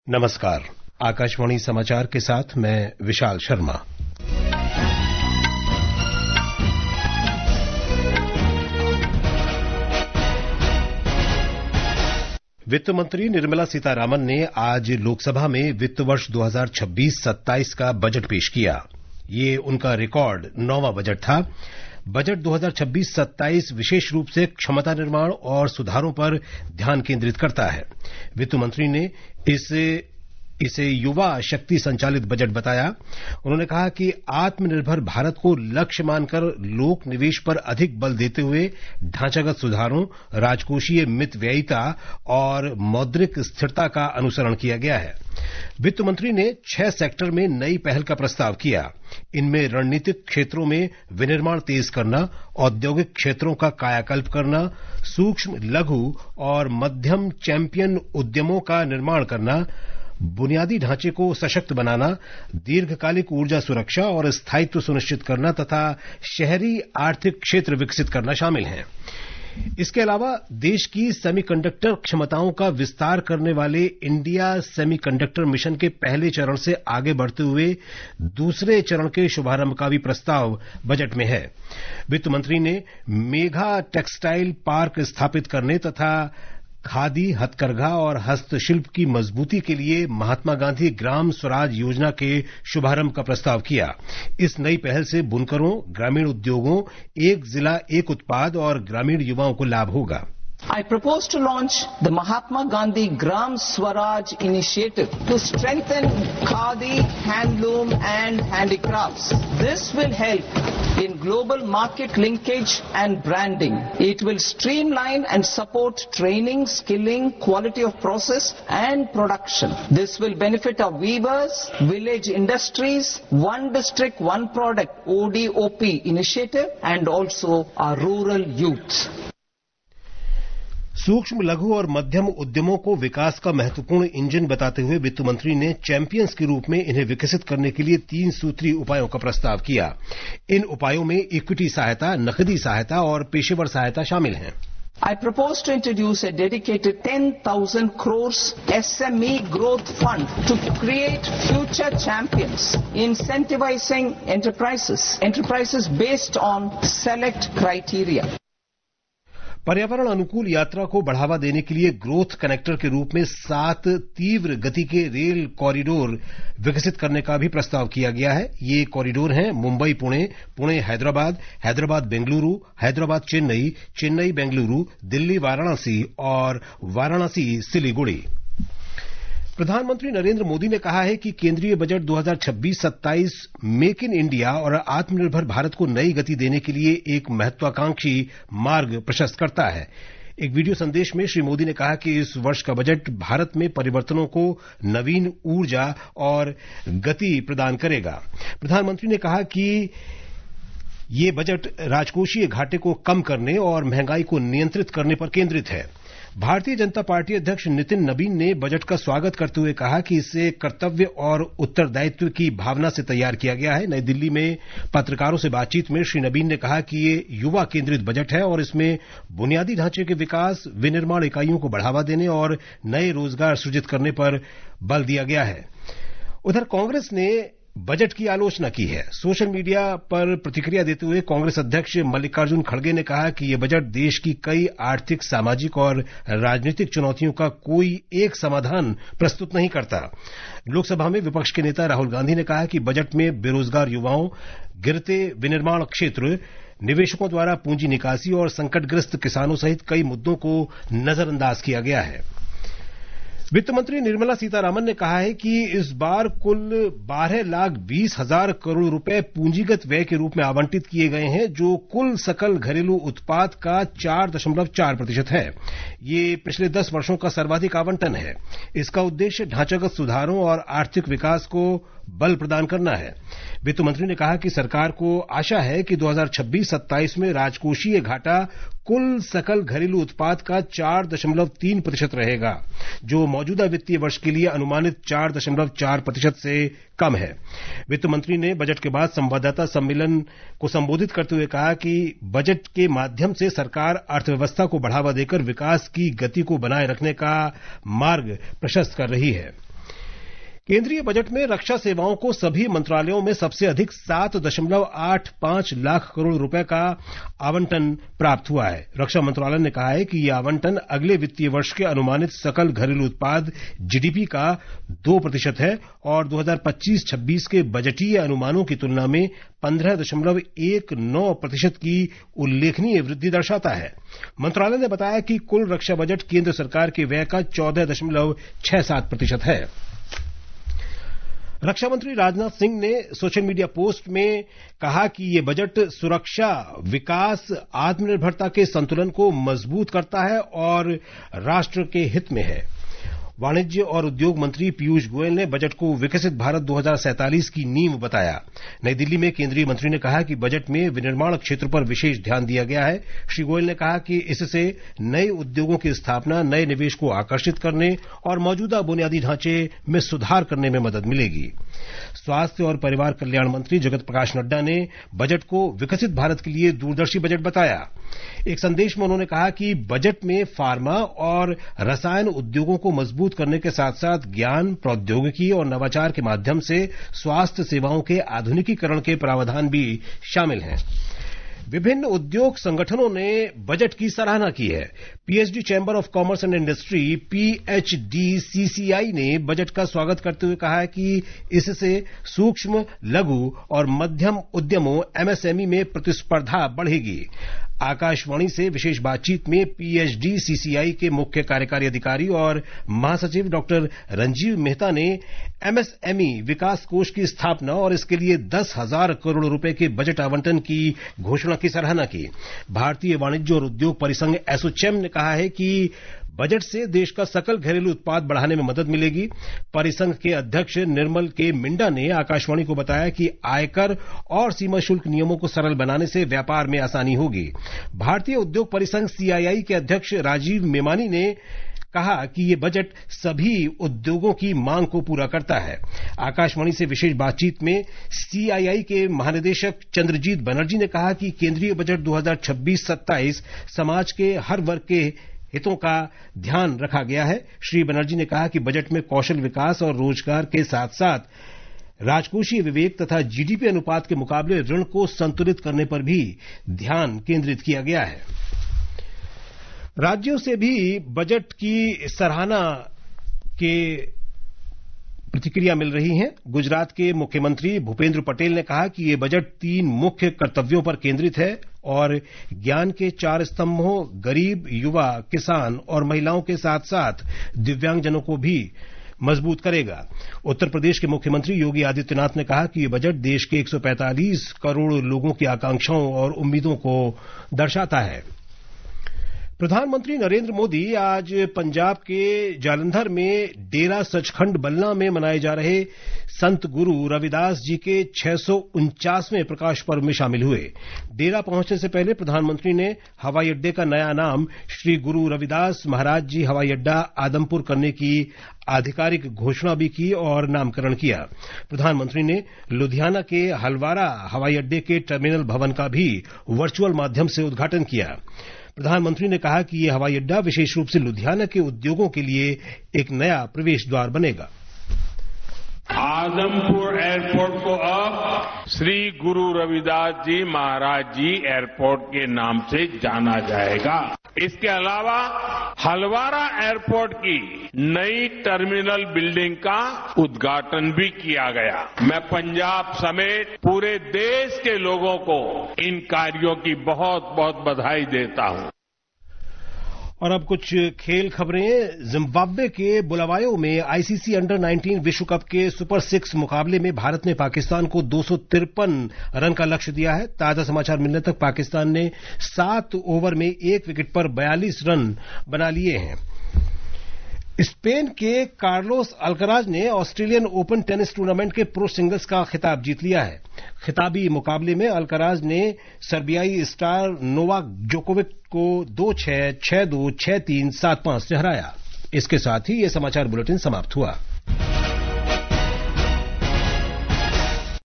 नमस्कार। आकाशवाणी समाचार के साथ मैं विशाल शर्मा। वित्त मंत्री निर्मला सीतारामन ने आज लोकसभा में वित्त वर्ष 2026-27 का बजट पेश किया। ये उनका रिकॉर्ड 9वां बजट था। बजट 2026-27 विशेष रूप से क्षमता निर्माण और सुधारों पर ध्यान केंद्रित करता है। वित्त मंत्री ने इसे युवा शक्ति संचालित बजट बताया। उन्होंने कहा कि आत्मनिर्भर भारत को लक्ष्य मानकर लोक निवेश पर अधिक बल देते हुए ढांचागत सुधारों, राजकोषीय मितव्ययिता और मौद्रिक स्थिरता का अनुसरण किया गया है। वित्त मंत्री ने 6 सेक्टर में नई पहल का प्रस्ताव किया। इनमें रणनीतिक क्षेत्रों में विनिर्माण तेज करना, औद्योगिक क्षेत्रों का कायाकल्प करना, सूक्ष्म, लघु और मध्यम चैंपियन उद्यमों का निर्माण करना, बुनियादी ढांचे को सशक्त बनाना, दीर्घकालिक ऊर्जा सुरक्षा और स्थायित्व सुनिश्चित करना तथा शहरी आर्थिक क्षेत्र विकसित करना शामिल हैं। इसके अलावा देश की सेमीकंडक्टर क्षमताओं का विस्तार करने वाले इंडिया सेमीकंडक्टर मिशन के पहले चरण से आगे बढ़ते हुए दूसरे चरण के शुभारंभ का भी प्रस्ताव बजट में है। वित्त मंत्री ने मेगा टेक्सटाइल पार्क स्थापित करने तथा खादी, हथकरघा और हस्तशिल्प की मजबूती के लिए महात्मा गांधी ग्राम स्वराज योजना के शुभारंभ का प्रस्ताव किया। इस नई पहल से बुनकरों, ग्रामीण उद्योगों, एक जिला एक उत्पाद और ग्रामीण युवाओं को लाभ होगा। I propose to launch the Mahatma Gandhi Gram Swaraj initiative to strengthen khadi, handloom and handicrafts. This will help in global market linkage and branding. It will streamline and support training, skilling, quality of process and production. This will benefit our weavers, village industries, one district, one product ODOP initiative and also our rural youth. सूक्ष्म, लघु और मध्यम उद्यमों को विकास का महत्वपूर्ण engine बताते हुए वित्त मंत्री ने चैंपियंस के रूप में इन्हें विकसित करने के लिए 3 सूत्री उपायों का प्रस्ताव किया। इन उपायों में इक्विटी सहायता, नकदी सहायता और पेशेवर सहायता शामिल हैं। I propose to introduce a dedicated 10,000 crores SME growth fund to create future champions, incentivizing enterprises based on select criteria. पर्यावरण अनुकूल यात्रा को बढ़ावा देने के लिए ग्रोथ कनेक्टर के रूप में 7 तीव्र गति के रेल कॉरिडोर विकसित करने का भी प्रस्ताव किया गया है। ये कॉरिडोर हैं मुंबई पुणे, पुणे हैदराबाद, हैदराबाद बेंगलुरु, हैदराबाद चेन्नई, चेन्नई बेंगलुरु, दिल्ली वाराणसी और वाराणसी सिलीगुड़ी। प्रधानमंत्री नरेंद्र मोदी ने कहा है कि केंद्रीय बजट 2026-27 मेक इन इंडिया और आत्मनिर्भर भारत को नई गति देने के लिए एक महत्वाकांक्षी मार्ग प्रशस्त करता है। एक वीडियो संदेश में श्री मोदी ने कहा कि इस वर्ष का बजट भारत में परिवर्तनों को नवीन ऊर्जा और गति प्रदान करेगा। प्रधानमंत्री ने कहा कि ये बजट राजकोषीय घाटे को कम करने और महंगाई को नियंत्रित करने पर केंद्रित है। भारतीय जनता पार्टी अध्यक्ष नितिन नबीन ने बजट का स्वागत करते हुए कहा कि इसे कर्तव्य और उत्तरदायित्व की भावना से तैयार किया गया है। नई दिल्ली में पत्रकारों से बातचीत में श्री नबीन ने कहा कि ये युवा केंद्रित बजट है और इसमें बुनियादी ढांचे के विकास, विनिर्माण इकाइयों को बढ़ावा देने और नए रोजगार सृजित करने पर बल दिया गया है। उधर कांग्रेस ने बजट की आलोचना की है। सोशल मीडिया पर प्रतिक्रिया देते हुए कांग्रेस अध्यक्ष मल्लिकार्जुन खड़गे ने कहा कि यह बजट देश की कई आर्थिक, सामाजिक और राजनीतिक चुनौतियों का कोई एक समाधान प्रस्तुत नहीं करता। लोकसभा में विपक्ष के नेता राहुल गांधी ने कहा कि बजट में बेरोजगार युवाओं, गिरते विनिर्माण क्षेत्र, निवेशकों द्वारा पूंजी निकासी और संकटग्रस्त किसानों सहित कई मुद्दों को नजरअंदाज किया गया है। वित्त मंत्री निर्मला सीतारामन ने कहा है कि इस बार कुल 12,20,000 करोड़ रुपए पूंजीगत व्यय के रूप में आवंटित किए गए हैं, जो कुल सकल घरेलू उत्पाद का 4.4% है। ये पिछले 10 वर्षों का सर्वाधिक आवंटन है। इसका उद्देश्य ढांचागत सुधारों और आर्थिक विकास को बल प्रदान करना है। वित्त मंत्री ने कहा कि सरकार को आशा है कि 2026-27 में राजकोषीय घाटा कुल सकल घरेलू उत्पाद का 4.3% रहेगा, जो मौजूदा वित्तीय वर्ष के लिए अनुमानित 4.4% से कम है। वित्त मंत्री ने बजट के बाद संवाददाता सम्मेलन को संबोधित करते हुए कहा कि बजट के माध्यम से सरकार अर्थव्यवस्था को बढ़ावा देकर विकास की गति को बनाए रखने का मार्ग प्रशस्त कर रही है। केंद्रीय बजट में रक्षा सेवाओं को सभी मंत्रालयों में सबसे अधिक 7.85 लाख करोड़ रुपए का आवंटन प्राप्त हुआ है। रक्षा मंत्रालय ने कहा है कि यह आवंटन अगले वित्तीय वर्ष के अनुमानित सकल घरेलू उत्पाद जीडीपी का 2% है और 2025-26 के बजटीय अनुमानों की तुलना में 15.19% की उल्लेखनीय वृद्धि दर्शाता है। मंत्रालय ने बताया कि कुल रक्षा बजट केंद्र सरकार के व्यय का 14.67% है। रक्षा मंत्री राजनाथ सिंह ने सोशल मीडिया पोस्ट में कहा कि ये बजट सुरक्षा, विकास, आत्मनिर्भरता के संतुलन को मजबूत करता है और राष्ट्र के हित में है। वाणिज्य और उद्योग मंत्री पीयूष गोयल ने बजट को विकसित भारत 2047 की नींव बताया। नई दिल्ली में केंद्रीय मंत्री ने कहा कि बजट में विनिर्माण क्षेत्र पर विशेष ध्यान दिया गया है। श्री गोयल ने कहा कि इससे नए उद्योगों की स्थापना, नए निवेश को आकर्षित करने और मौजूदा बुनियादी ढांचे में सुधार करने में मदद मिलेगी। स्वास्थ्य और परिवार कल्याण मंत्री जगत प्रकाश नड्डा ने बजट को विकसित भारत के लिए दूरदर्शी बजट बताया। एक संदेश में उन्होंने कहा कि बजट में फार्मा और रसायन उद्योगों को मजबूत करने के साथ साथ ज्ञान, प्रौद्योगिकी और नवाचार के माध्यम से स्वास्थ्य सेवाओं के आधुनिकीकरण के प्रावधान भी शामिल हैं। विभिन्न उद्योग संगठनों ने बजट की सराहना की है। PHD Chamber of Commerce and Industry PHDCCI ने बजट का स्वागत करते हुए कहा है कि इससे सूक्ष्म, लघु और मध्यम उद्यमों MSME में प्रतिस्पर्धा बढ़ेगी। आकाशवाणी से विशेष बातचीत में PHDCCI के मुख्य कार्यकारी अधिकारी और महासचिव डॉक्टर रंजीव मेहता ने MSME विकास कोष की स्थापना और इसके लिए 10,000 करोड़ रुपए के बजट आवंटन की घोषणा की सराहना की। भारतीय वाणिज्य और उद्योग परिसंघ एसोचैम ने कहा है कि बजट से देश का सकल घरेलू उत्पाद बढ़ाने में मदद मिलेगी। परिसंघ के अध्यक्ष निर्मल के मिंडा ने आकाशवाणी को बताया कि आयकर और सीमा शुल्क नियमों को सरल बनाने से व्यापार में आसानी होगी। भारतीय उद्योग परिसंघ CII के अध्यक्ष राजीव मेमानी ने कहा कि ये बजट सभी उद्योगों की मांग को पूरा करता है। आकाशवाणी से विशेष बातचीत में CII के महानिदेशक चंद्रजीत बनर्जी ने कहा कि केंद्रीय बजट 2026-27 समाज के हर वर्ग के हितों का ध्यान रखा गया है। श्री बनर्जी ने कहा कि बजट में कौशल विकास और रोजगार के साथ साथ राजकोषीय विवेक तथा GDP अनुपात के मुकाबले ऋण को संतुलित करने पर भी ध्यान केंद्रित किया गया है। राज्यों से भी बजट की सराहना के प्रतिक्रिया मिल रही है। गुजरात के मुख्यमंत्री भूपेंद्र पटेल ने कहा कि ये बजट 3 मुख्य कर्तव्यों पर केंद्रित है और ज्ञान के 4 स्तंभों, गरीब, युवा, किसान और महिलाओं के साथ साथ दिव्यांगजनों को भी मजबूत करेगा। उत्तर प्रदेश के मुख्यमंत्री योगी आदित्यनाथ ने कहा कि ये बजट देश के 145 करोड़ लोगों की आकांक्षाओं और उम्मीदों को दर्शाता है। प्रधानमंत्री नरेंद्र मोदी आज पंजाब के जालंधर में डेरा सचखंड बल्ला में मनाए जा रहे संत गुरु रविदास जी के 649वें प्रकाश पर्व में शामिल हुए। डेरा पहुंचने से पहले प्रधानमंत्री ने हवाई अड्डे का नया नाम श्री गुरु रविदास महाराज जी हवाई अड्डा आदमपुर करने की आधिकारिक घोषणा भी की और नामकरण किया। प्रधानमंत्री ने लुधियाना के हलवारा हवाई अड्डे के टर्मिनल भवन का भी वर्चुअल माध्यम से उद्घाटन किया। प्रधानमंत्री ने कहा कि यह हवाई अड्डा विशेष रूप से लुधियाना के उद्योगों के लिए एक नया प्रवेश द्वार बनेगा। आदमपुर एयरपोर्ट को अब श्री गुरु रविदास जी महाराज जी एयरपोर्ट के नाम से जाना जाएगा। इसके अलावा हलवारा एयरपोर्ट की नई टर्मिनल बिल्डिंग का उद्घाटन भी किया गया। मैं पंजाब समेत पूरे देश के लोगों को इन कार्यों की बहुत बहुत बधाई देता हूं। और अब कुछ खेल खबरें। जिम्बाब्वे के बुलावायो में आईसीसी अंडर 19 विश्व कप के सुपर 6 मुकाबले में भारत ने पाकिस्तान को 253 रन का लक्ष्य दिया है। ताजा समाचार मिलने तक पाकिस्तान ने 7 ओवर में 1 विकेट पर 42 रन बना लिए हैं। स्पेन के कार्लोस अल्कराज ने ऑस्ट्रेलियन ओपन टेनिस टूर्नामेंट के प्रो सिंगल्स का खिताब जीत लिया है। खिताबी मुकाबले में अल्कराज ने सर्बियाई स्टार नोवाक जोकोविक को 2-6, 6-2, 6-3, 7-5 से हराया। इसके साथ ही यह समाचार बुलेटिन समाप्त हुआ।